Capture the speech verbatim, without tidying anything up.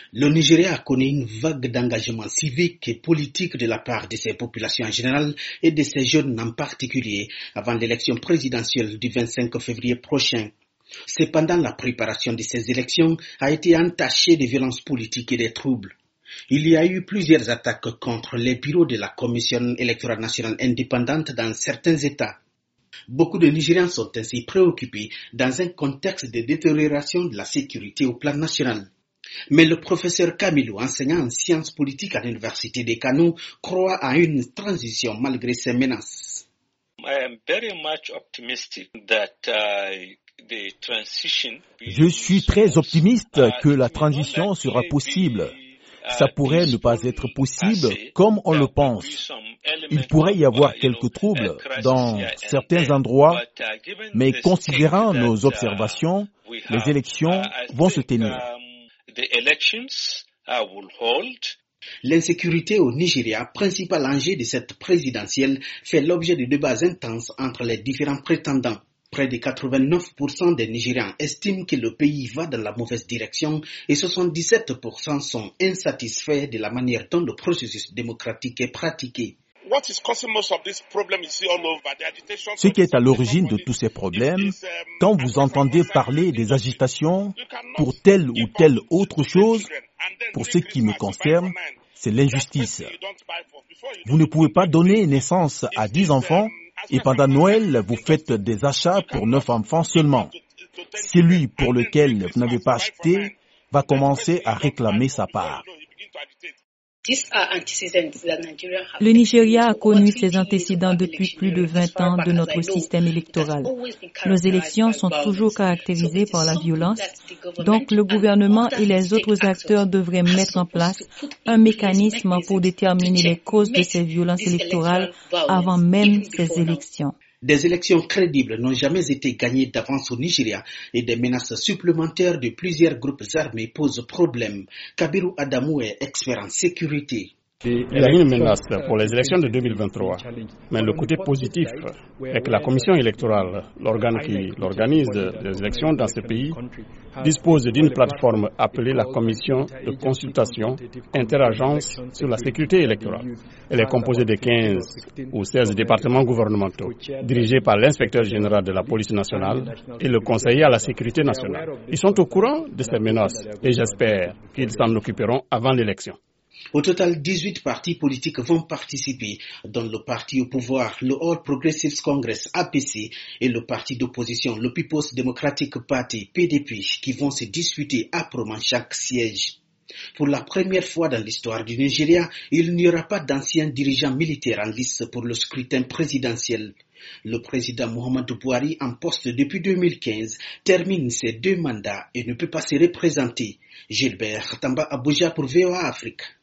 Le Nigeria a connu une vague d'engagement civique et politique de la part de ses populations en général et de ses jeunes en particulier avant l'élection présidentielle du vingt-cinq février prochain. Cependant, la préparation de ces élections a été entachée de violences politiques et de troubles. Il y a eu plusieurs attaques contre les bureaux de la Commission électorale nationale indépendante dans certains États. Beaucoup de Nigériens sont ainsi préoccupés dans un contexte de détérioration de la sécurité au plan national. Mais le professeur Camilo, enseignant en sciences politiques à l'université de Kano, croit à une transition malgré ces menaces. Je suis très optimiste que la transition sera possible. Ça pourrait ne pas être possible comme on le pense. Il pourrait y avoir quelques troubles dans certains endroits, mais considérant nos observations, les élections vont se tenir. L'insécurité au Nigeria, principal enjeu de cette présidentielle, fait l'objet de débats intenses entre les différents prétendants. Près de quatre-vingt-neuf pour cent des Nigérians estiment que le pays va dans la mauvaise direction et soixante-dix-sept pour cent sont insatisfaits de la manière dont le processus démocratique est pratiqué. Ce qui est à l'origine de tous ces problèmes, quand vous entendez parler des agitations pour telle ou telle autre chose, pour ce qui me concerne, c'est l'injustice. Vous ne pouvez pas donner naissance à dix enfants et pendant Noël, vous faites des achats pour neuf enfants seulement. Celui pour lequel vous n'avez pas acheté va commencer à réclamer sa part. Le Nigeria a connu ces antécédents depuis plus de vingt ans de notre système électoral. Nos élections sont toujours caractérisées par la violence, donc le gouvernement et les autres acteurs devraient mettre en place un mécanisme pour déterminer les causes de ces violences électorales avant même ces élections. Des élections crédibles n'ont jamais été gagnées d'avance au Nigeria et des menaces supplémentaires de plusieurs groupes armés posent problème. Kabiru Adamou est expert en sécurité. Il y a une menace pour les élections de deux mille vingt-trois, mais le côté positif est que la commission électorale, l'organe qui organise les élections dans ce pays, dispose d'une plateforme appelée la commission de consultation interagence sur la sécurité électorale. Elle est composée de quinze ou seize départements gouvernementaux, dirigés par l'inspecteur général de la police nationale et le conseiller à la sécurité nationale. Ils sont au courant de ces menaces et j'espère qu'ils s'en occuperont avant l'élection. Au total, dix-huit partis politiques vont participer, dont le parti au pouvoir, le All Progressives Congress A P C, et le parti d'opposition, le People's Democratic Party P D P, qui vont se disputer âprement chaque siège. Pour la première fois dans l'histoire du Nigeria, il n'y aura pas d'anciens dirigeants militaires en lice pour le scrutin présidentiel. Le président Muhammadu Buhari, en poste depuis deux mille quinze, termine ses deux mandats et ne peut pas se représenter. Gilbert Tamba Abuja pour V O A Afrique.